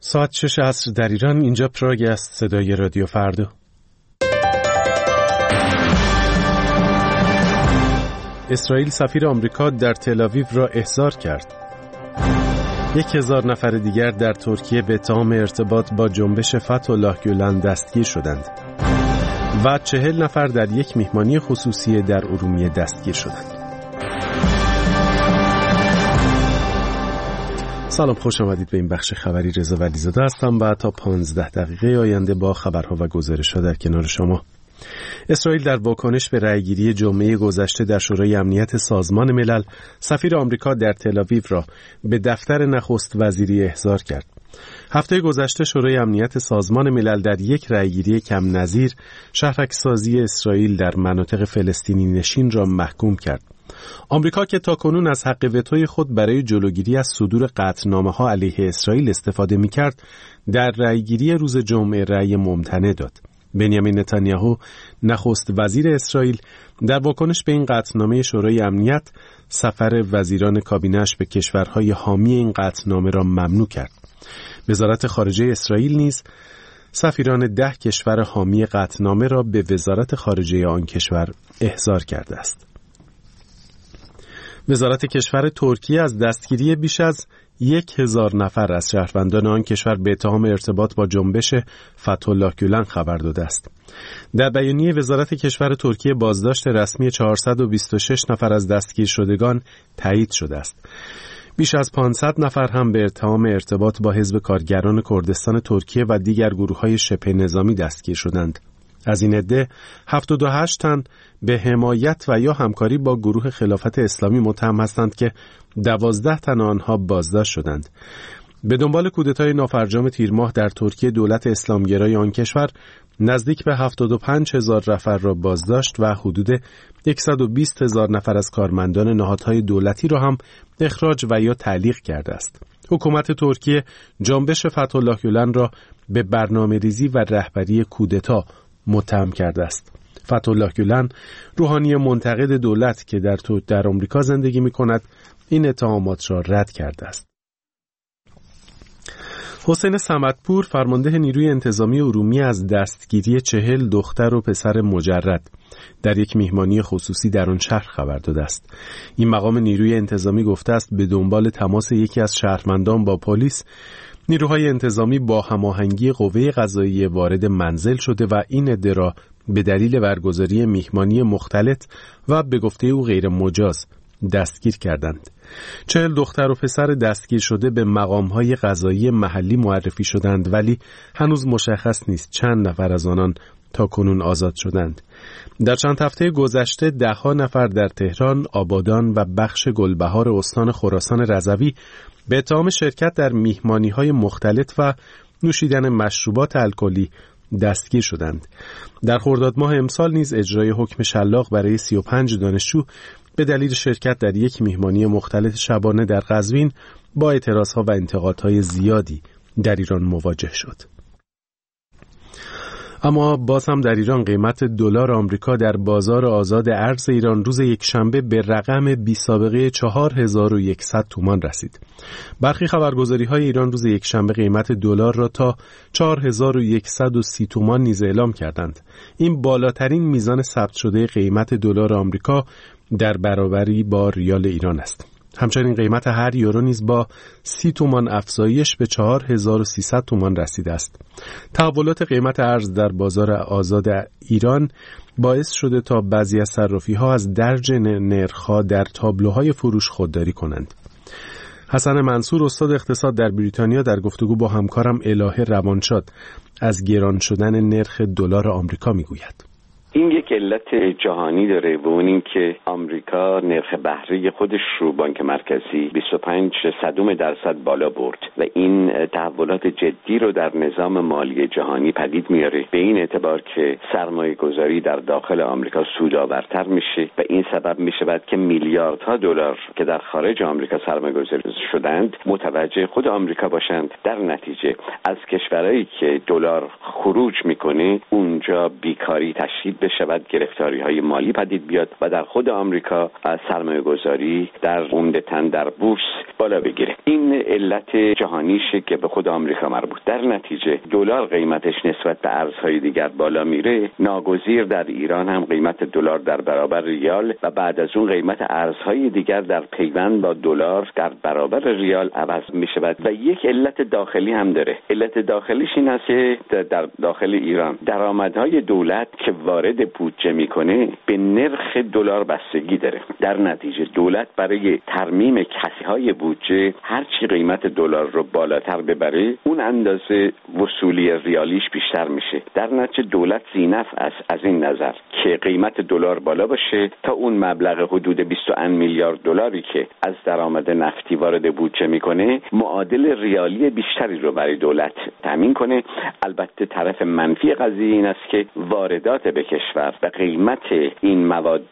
ساعت 6 عصر در ایران. اینجا پراگ است. صدای رادیو فردا. اسرائیل سفیر آمریکا در تل‌آویو را احضار کرد. 1000 نفر دیگر در ترکیه به اتهام ارتباط با جنبش فتح‌الله گولن دستگیر شدند و 40 نفر در یک میهمانی خصوصی در ارومیه دستگیر شدند. سلام، خوش آمدید به این بخش خبری. رضا ولیزاده هستم و تا 15 دقیقه آینده با خبرها و گزارش‌ها در کنار شما. اسرائیل در واکنش به رأیگیری جمعه گذشته در شورای امنیت سازمان ملل سفیر آمریکا در تل‌آویو را به دفتر نخست وزیری احضار کرد. هفته گذشته شورای امنیت سازمان ملل در یک رأیگیری کم نظیر شهرک‌سازی اسرائیل در مناطق فلسطینی نشین را محکوم کرد. آمریکا که تاکنون از حق وتوی خود برای جلوگیری از صدور قطعنامه‌ها علیه اسرائیل استفاده می‌کرد، در رأیگیری روز جمعه رأی ممتنع داد. بنیامین نتانیاهو نخست وزیر اسرائیل در واکنش به این قطعنامه شورای امنیت سفر وزیران کابینه‌اش به کشورهای حامی این قطعنامه را ممنوع کرد. وزارت خارجه اسرائیل نیز سفیران 10 کشور حامی قطعنامه را به وزارت خارجه آن کشور احضار کرده است. وزارت کشور ترکیه از دستگیری بیش از 1000 نفر از شهروندان آن کشور به اتهام ارتباط با جنبش فتح‌الله گولن خبر داده است. در بیانیه وزارت کشور ترکیه بازداشت رسمی 426 نفر از دستگیر شدگان تایید شده است. بیش از 500 نفر هم به اتهام ارتباط با حزب کارگران کردستان ترکیه و دیگر گروه‌های شبه نظامی دستگیر شدند. از این عده 78 تن به حمایت و یا همکاری با گروه خلافت اسلامی متهم هستند که 12 تن آنها بازداشت شدند. به دنبال کودتای نافرجام تیر ماه در ترکیه دولت اسلامگرای آن کشور نزدیک به 75,000 نفر را بازداشت و حدود 120,000 نفر از کارمندان نهادهای دولتی را هم اخراج و یا تعلیق کرده است. حکومت ترکیه جنبش فتح‌الله گولن را به برنامه‌ریزی و رهبری کودتا متهم کرده است. فتح‌الله گولن روحانی منتقد دولت که در آمریکا زندگی می‌کند این اتهامات را رد کرده است. حسین صمدپور فرمانده نیروی انتظامی ارومیه از دستگیری 40 دختر و پسر مجرد در یک میهمانی خصوصی در آن شهر خبر داده است. این مقام نیروی انتظامی گفته است به دنبال تماس یکی از شهروندان با پلیس، نیروهای انتظامی با هماهنگی قوه قضاییه وارد منزل شده و این عده را به دلیل برگزاری میهمانی مختلط و به گفته او غیر مجاز دستگیر کردند. 40 دختر و پسر دستگیر شده به مقامهای قضایی محلی معرفی شدند، ولی هنوز مشخص نیست چند نفر از آنان تا کنون آزاد شدند. در چند هفته گذشته 10 نفر در تهران، آبادان و بخش گلبهار استان خراسان رضوی به اتهام شرکت در میهمانی‌های مختلط و نوشیدن مشروبات الکلی دستگیر شدند. در خرداد ماه امسال نیز اجرای حکم شلاق برای 35 دانشجو به دلیل شرکت در یک میهمانی مختلط شبانه در قزوین با اعتراضها و انتقادهای زیادی در ایران مواجه شد. اما باز هم در ایران قیمت دلار آمریکا در بازار آزاد ارز ایران روز یکشنبه به رقم بی سابقه 4100 تومان رسید. برخی خبرگزاری‌های ایران روز یکشنبه قیمت دلار را تا 4130 تومان نیز اعلام کردند. این بالاترین میزان ثبت شده قیمت دلار آمریکا در برابری با ریال ایران است. همچنین قیمت هر یورو نیز با 30 تومان افزایش به 4300 تومان رسیده است. تحولات قیمت ارز در بازار آزاد ایران باعث شده تا بعضی از صرافی‌ها از درج نرخ‌ها در تابلوهای فروش خودداری کنند. حسن منصور استاد اقتصاد در بریتانیا در گفتگو با همکارم الهه روانشاد از گران شدن نرخ دلار آمریکا میگوید. این یک علت جهانی داره و اون این که آمریکا نرخ بهره خودش رو بانک مرکزی 25% بالا برد و این تحولات جدی رو در نظام مالی جهانی پدید میاره، به این اعتبار که سرمایه گذاری در داخل آمریکا سودآورتر میشه و این سبب میشود که میلیاردها دلار که در خارج آمریکا سرمایه گذاری شدند متوجه خود آمریکا باشند. در نتیجه از کشورهایی که دلار خروج میکنه اونجا بیکاری تشدید بشود، گرفتاری‌های مالی پدید بیاد و در خود آمریکا سرمایه‌گذاری در عمدتاً در بورس بالا بگیره. این علت جهانیشه که به خود آمریکا مربوط. در نتیجه دلار قیمتش نسبت به ارزهای دیگر بالا میره، ناگزیر در ایران هم قیمت دلار در برابر ریال و بعد از اون قیمت ارزهای دیگر در پیوند با دلار در برابر ریال عوض میشود. و یک علت داخلی هم داره. علت داخلیش این است که در داخل ایران درآمدهای دولت که وارد بودجه میکنه به نرخ دلار بستگی داره. در نتیجه دولت برای ترمیم کسیهای بودجه هر چی قیمت دلار رو بالاتر ببره اون اندازه وصولی ریالیش بیشتر میشه. در نتیجه دولت ذینفع است از این نظر که قیمت دلار بالا باشه تا اون مبلغ حدود 21 میلیارد دلاری که از درآمد نفتی وارد بودجه میکنه معادل ریالی بیشتری رو برای دولت تامین کنه. البته طرف منفی قضیه این است که واردات به کشور و قیمت این مواد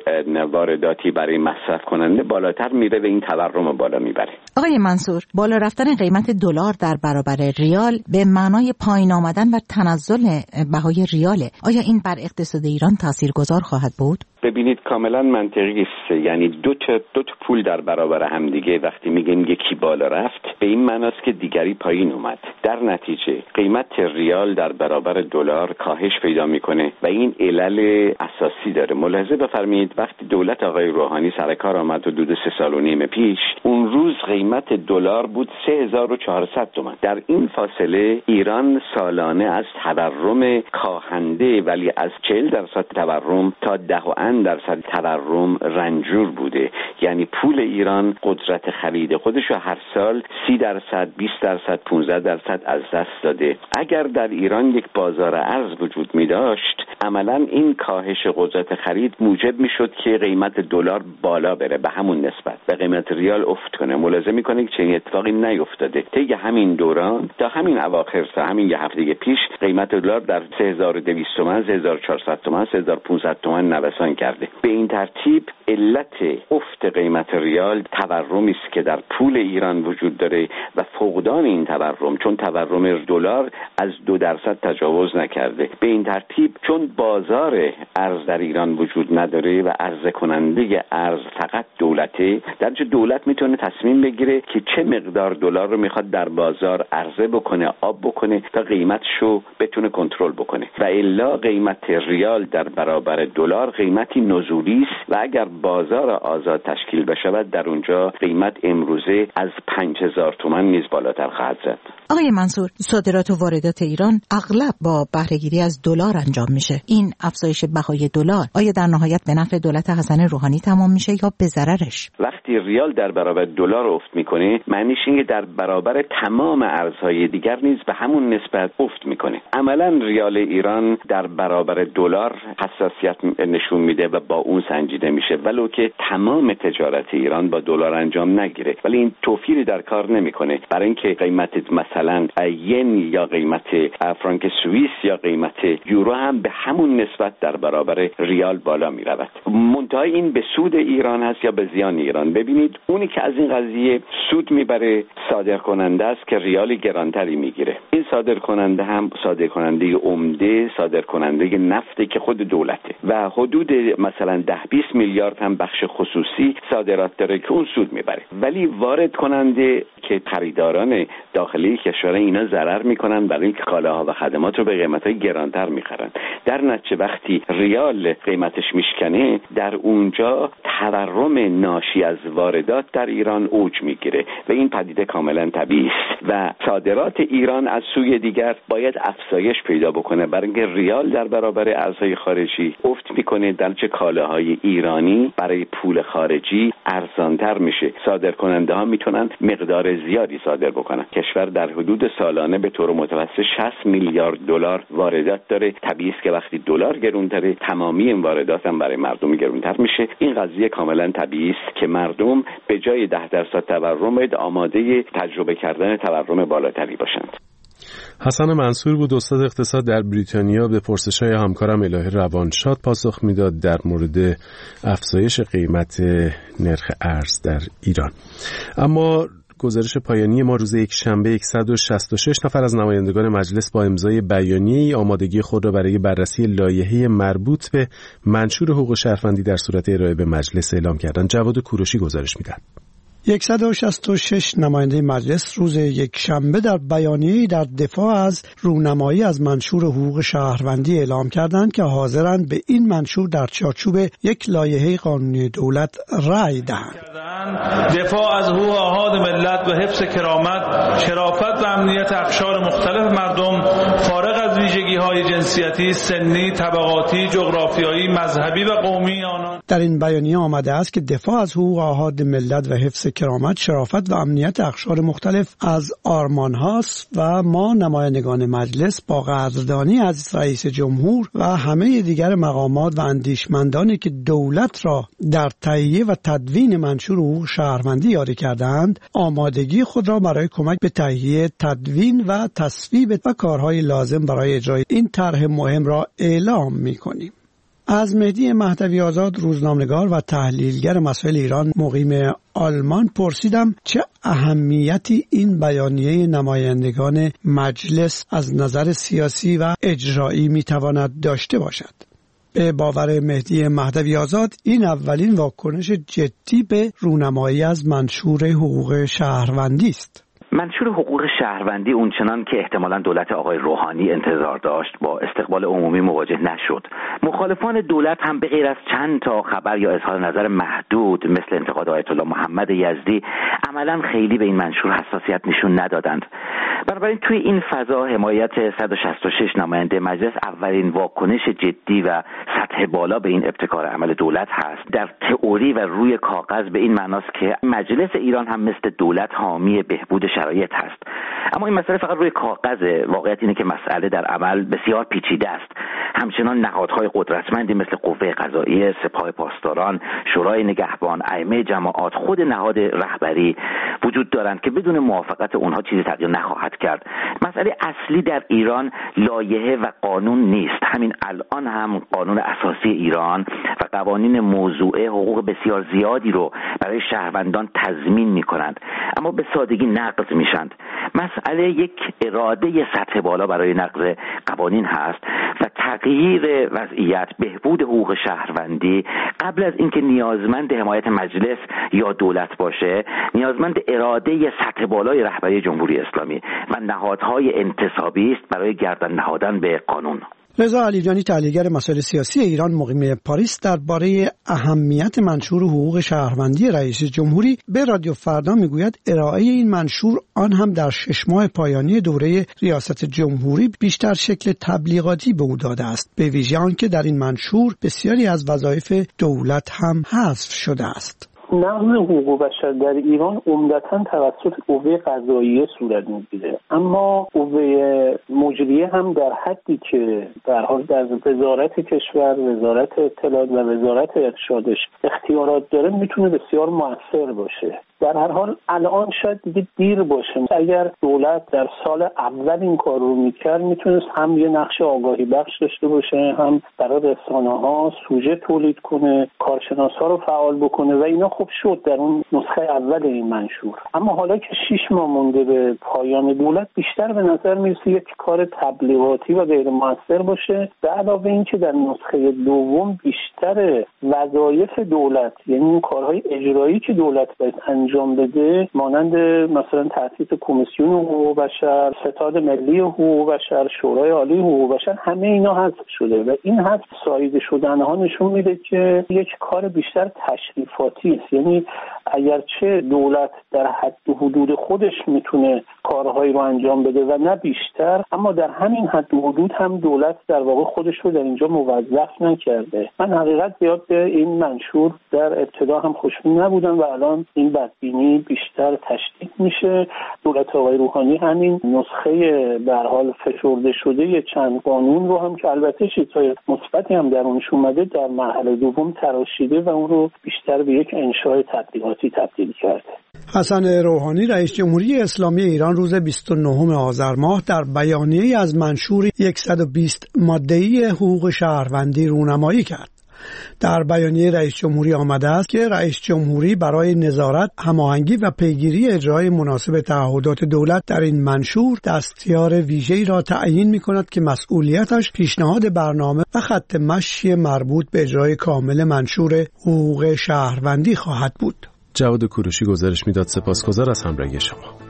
وارداتی برای مصرف کننده بالاتر میره و این تورم بالا میبره. آقای منصور، بالا رفتن قیمت دلار در برابر ریال به معنای پایین آمدن و تنزل بهای ریاله. آیا این بر اقتصاد ایران تاثیرگذار خواهد بود؟ ببینید کاملا منطقی است. یعنی دو تا پول در برابر هم دیگه وقتی میگیم یکی بالا رفت به این معناست که دیگری پایین اومد. در نتیجه قیمت ریال در برابر دلار کاهش پیدا میکنه و این علل اساسی داره. ملاحظه بفرمایید وقتی دولت آقای روحانی سر کار آمد حدود 3 سال و نیم پیش، اون روز قیمت دلار بود 3400 تومان. در این فاصله ایران سالانه از تورم کاهنده ولی از 40% تورم تا 10% تورم رنجور بوده. یعنی پول ایران قدرت خرید خودش رو هر سال 30%، 20%، 15% از دست داده. اگر در ایران یک بازار ارز وجود می داشت عملا این کاهش قدرت خرید موجب می شد که قیمت دلار بالا بره به همون نسبت و قیمت ریال افت کنه. ملاحظه می کنید که چنین اتفاقی نیفتاده. طی همین دوران تا همین اواخر تا همین یه هفته پیش قیمت دلار در 3200 تومان، 3400 تومان، 3500 تومان نوسان کرده. به این ترتیب علت افت قیمت ریال تورمی است که در پول ایران وجود داره و فقدان این تورم، چون تورم دلار از 2% تجاوز نکرده. به این ترتیب چون بازار ارز در ایران وجود نداره و عرضه کننده ارز فقط دولته، در چه دولت میتونه تصمیم بگیره که چه مقدار دلار رو میخواد در بازار عرضه بکنه، آب بکنه تا قیمتشو بتونه کنترل بکنه. و الا قیمت ریال در برابر دلار قیمتی نزولی است و اگر بازار آزاد تشکیل بشود در اونجا قیمت امروزه از 5000 تومان نیز بالاتر خواهد زد. آقای منصور، صادرات و واردات ایران اغلب با بهره‌گیری از دلار انجام میشه. این افزایش بهای دلار آیا در نهایت به نفع دولت حسن روحانی تمام میشه یا به ضررش؟ وقتی ریال در برابر دلار افت میکنه معنیش اینه که در برابر تمام ارزهای دیگر نیز به همون نسبت افت میکنه. عملا ریال ایران در برابر دلار حساسیت نشون میده و با اون سنجیده میشه ولو که تمام تجارت ایران با دلار انجام نگیره، ولی این توفیری در کار نمیکنه برای اینکه قیمت مثلا ین یا قیمت فرانک سوئیس یا قیمت یورو هم به همون نسبت در برابر ریال بالا میرود. منتهای این به سود ایران هست یا به زیان ایران؟ ببینید اونی که از این قضیه سود میبره صادر کننده است که ریال گرانتری میگیره. این صادر کننده هم صادر کننده عمده، صادر کننده نفته که خود دولته و حدود مثلا 10-20 میلیارد هم بخش خصوصی صادرات داره که اون سود میبره. ولی وارد کننده که خریداران داخلی کشور اینا ضرر میکنن برای اینکه کالاها و خدمات رو به قیمت‌های گرانتر میخرن. در نتیجه وقتی ریال قیمتش میشکنه در اونجا تورم ناشی از واردات در ایران اوج میگیره و این پدیده کاملا طبیعی است و صادرات ایران از سوی دیگر باید افزایش پیدا بکنه برای اینکه ریال در برابر ارزهای خارجی افت میکنه، در چه کالاهای ایرانی برای پول خارجی ارزانتر میشه. صادرکننده ها میتونن مقدار زیادی صادر بکنن. کشور در حدود سالانه به طور متوسط 60 میلیارد دلار واردات داره. طبیعی است که وقتی دلار گرونتره تمامی این واردات هم برای مردم گرونتر میشه. این قضیه کاملا طبیعی است که مردم به جای 10% تورم باید آماده تجربه کردن تورم بالاتری باشند. حسن منصور بود، استاد اقتصاد در بریتانیا. به پرسش‌های همکارم الهی روانشاد پاسخ میداد در مورد افزایش قیمت نرخ ارز در ایران. اما گزارش پایانی ما روز یکشنبه 166 نفر از نمایندگان مجلس با امضای بیانیه‌ای آمادگی خود را برای بررسی لایحه مربوط به منشور حقوق شهروندی در صورت ارائه به مجلس اعلام کردند. جواد کوروشی گزارش می‌دهد. 166 نماینده مجلس روز یکشنبه در بیانیه‌ای در دفاع از رونمایی از منشور حقوق شهروندی اعلام کردند که حاضرند به این منشور در چارچوب یک لایحه قانونی دولت رأی دهند. دفاع از حقوق آحاد ملت و حفظ کرامت، شرافت و امنیت اقشار مختلف مردم فارغ از ویژگی‌های جنسیتی، سنی، طبقاتی، جغرافیایی، مذهبی و قومی آنان. در این بیانیه آمده است که دفاع از حقوق آحاد ملت و حفظ کرامت، شرافت و امنیت اقشار مختلف از آرمان هاست و ما نمایندگان مجلس با قدردانی از رئیس جمهور و همه دیگر مقامات و اندیشمندانی که دولت را در تهیه و تدوین منشور حقوق شهروندی یاری کردند، آمادگی خود را برای کمک به تهیه، تدوین و تصویب و کارهای لازم برای اجرای این طرح مهم را اعلام می‌کنیم. از مهدی مهدوی آزاد، روزنامه‌نگار و تحلیلگر مسائل ایران مقیم آلمان، پرسیدم چه اهمیتی این بیانیه نمایندگان مجلس از نظر سیاسی و اجرایی میتواند داشته باشد. به باور مهدی مهدوی آزاد این اولین واکنش جدی به رونمایی از منشور حقوق شهروندی است. منشور حقوق شهروندی اونچنان که احتمالاً دولت آقای روحانی انتظار داشت با استقبال عمومی مواجه نشد. مخالفان دولت هم به غیر از چند تا خبر یا اظهار نظر محدود مثل انتقاد آیت الله محمد یزدی عملاً خیلی به این منشور حساسیت نشون ندادند. بنابراین توی این فضا حمایت 166 نماینده مجلس اولین واکنش جدی و سطح بالا به این ابتکار عمل دولت هست. در تئوری و روی کاغذ به این معناست که مجلس ایران هم مثل دولت حامی بهبود شرایط هست. اما این مسئله فقط روی کاغذه. واقعیت اینه که مسئله در عمل بسیار پیچیده است. همچنان نهادهای قدرتمندی مثل قوه قضاییه، سپاه پاسداران، شورای نگهبان، ائمه جماعات، خود نهاد رهبری وجود دارند که بدون موافقت اونها چیزی تغییر نخواهد کرد. مسئله اصلی در ایران لایحه و قانون نیست. همین الان هم قانون اساسی ایران و قوانین موضوعه حقوق بسیار زیادی رو برای شهروندان تضمین می‌کنند، اما به سادگی نقض میشند. مسئله یک اراده سطح بالا برای نقض قوانین هست و تغییر وضعیت، بهبود حقوق شهروندی قبل از اینکه نیازمند حمایت مجلس یا دولت باشه، نیازمند اراده سطح بالای رهبری جمهوری اسلامی و نهادهای انتصابی است برای گردن نهادن به قانون. رضا علیجانی، تحلیلگر مسائل سیاسی ایران مقیم پاریس، درباره اهمیت منشور حقوق شهروندی رئیس جمهوری به رادیو فردا میگوید ارائه این منشور، آن هم در 6 ماه پایانی دوره ریاست جمهوری، بیشتر شکل تبلیغاتی به او داده است، به ویژه آنکه در این منشور بسیاری از وظایف دولت هم حذف شده است. نقض حقوق بشر در ایران عمدتاً توسط قوه قضاییه صورت میگیره، اما قوه مجریه هم در حدی که در حال در وزارت کشور، وزارت اطلاعات و وزارت ارشادش اختیارات داره، میتونه بسیار مؤثر باشه. در هر حال الان شاید دیگه دیر باشه. اگر دولت در سال اول این کار رو میکرد، میتونست هم یه نقش آگاهی بخش داشته باشه، هم برای رسانه‌ها سوژه تولید کنه، کارشناس‌ها رو فعال بکنه و اینا خوب شد در اون نسخه اول این منشور. اما حالا که 6 ماه مونده به پایان دولت، بیشتر به نظر میرسه یک کار تبلیغاتی و غیر مؤثر باشه. به علاوه این که در نسخه دوم بیشتر وظایف دولت، یعنی این کارهای اجرایی که دولت باید انجام بده، مانند مثلا تأسیس کمیسیون حقوق بشر، ستاد ملی حقوق بشر، شورای عالی حقوق بشر، همه اینا حذف شده و این حذف ساییده شدنها نشون میده که یک کار بیشتر تشریفاتی است. یعنی اگرچه دولت در حد و حدود خودش میتونه کارهایی رو انجام بده و نه بیشتر، اما در همین حد و حدود هم دولت در واقع خودش رو در اینجا موظف نکرده. من حقیقت زیاد به این منشور در ابتدا هم خوشبین نبودم و الان این بدبینی بیشتر تشدید میشه. دولت آقای روحانی همین نسخه به هر حال فشرده شده چند قانون رو هم که البته چیزهای مثبتی هم در اونش اومده، در مرحله دوم تراشیده و اون رو بیشتر به یک انشاء تبلیغاتی تبدیل کرده. حسن روحانی، رئیس جمهوری اسلامی ایران، روز 29 آذر ماه در بیانیه‌ای از منشور 120 ماده‌ای حقوق شهروندی رونمایی کرد. در بیانیه رئیس جمهوری آمده است که رئیس جمهوری برای نظارت، هماهنگی و پیگیری اجرای مناسب تعهدات دولت در این منشور دستیار ویژه‌ای را تعیین می‌کند که مسئولیتش پیشنهاد برنامه و خط مشی مربوط به اجرای کامل منشور حقوق شهروندی خواهد بود. جواد کوروشی گزارش میداد. سپاسگزار از همراهی شما.